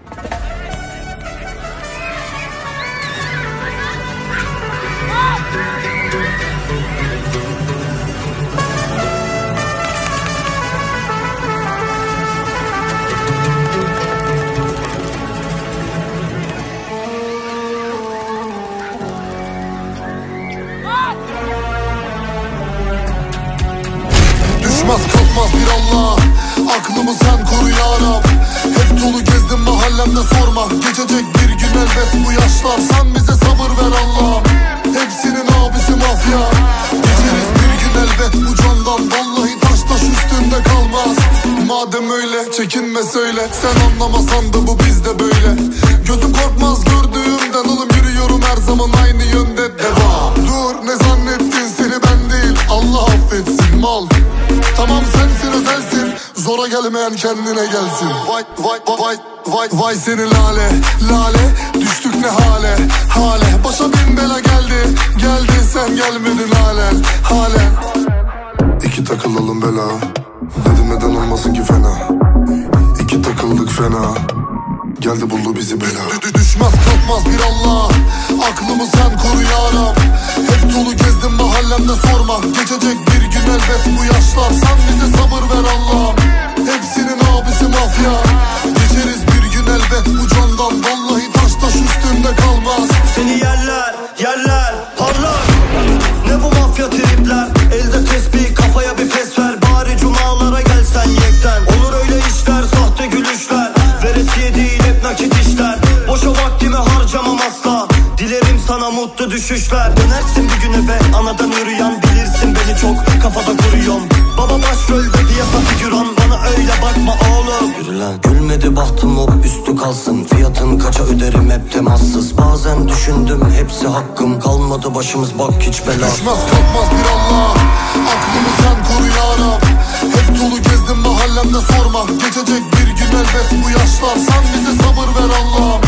Düşmez kalkmaz bir Allah, aklımı sen koru ya Rab. Hep dolu gezdim mahallemde sorma, geçecek bir gün elbet bu yaşlar. Sen bize sabır ver Allah, hepsinin abisi mafya. Geçeriz bir gün elbet bu candan, vallahi taş taş üstünde kalmaz. Madem öyle çekinme söyle, sen anlamasan da bu bizde böyle. Gözüm korkmaz gördüğümden oğlum, yürüyorum her zaman aynı yönde, devam. Dur ne zannettin, seni ben değil Allah affetsin mal. Tamam sensin özelsin, zora gelmeyen kendine gelsin. Vay vay vay vay vay seni lale lale, düştük ne hale hale. Başa bin bela geldi geldi, sen gelmedin halen halen. İki takılalım bela, dedim neden olmasın ki fena. İki takıldık fena, geldi buldu bizi bela. Düşmez kalkmaz bir Allah, aklımı sen koru ya Rab. Hep dolu gezdim mahallemde sorma, geçecek bir gün elbet bu yaşlar. Sen bize sabır ver Allah, hepsinin abisi mafya. Geçeriz bir gün elbet bu candan, vallahi taş taş üstünde kalmaz. Seni yerler yerler parlar, ne bu mafya tripler. Elde tesbih kafaya bir fes ver, bari cumalara gelsen yekten. Olur öyle işler, sahte gülüşler, veresiye değil hep nakit işler. Boşa vaktimi harcamam asla, dilerim sana mutlu düşüşler. Dönersin bir gün eve anadan yürüyen, bilirsin beni çok kafada kuruyorum. Baba başrolde piyasa figüran, bana öyle bakma oğlum. Yürü lan. Gülmedi bahtım hop üstü kalsın, fiyatın kaça öderim hep temassız. Bazen düşündüm hepsi hakkım, kalmadı başımız bak hiç belası. Düşmez kalkmaz bir Allah, aklımı sen koru ya Rab. Hep dolu gezdim mahallemde sorma, geçecek bir gün elbet bu yaşlar. Sen bize sabır ver Allah,